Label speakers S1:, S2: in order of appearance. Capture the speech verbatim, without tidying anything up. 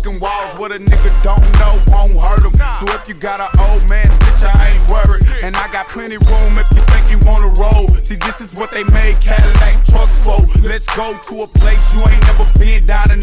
S1: breaking walls. What a nigga don't know won't hurt him. So if you got an old man, bitch, I ain't worried. And I got plenty room if you think you wanna roll. See, this is what they made Cadillac trucks for. Let's go to a place you ain't never been, down in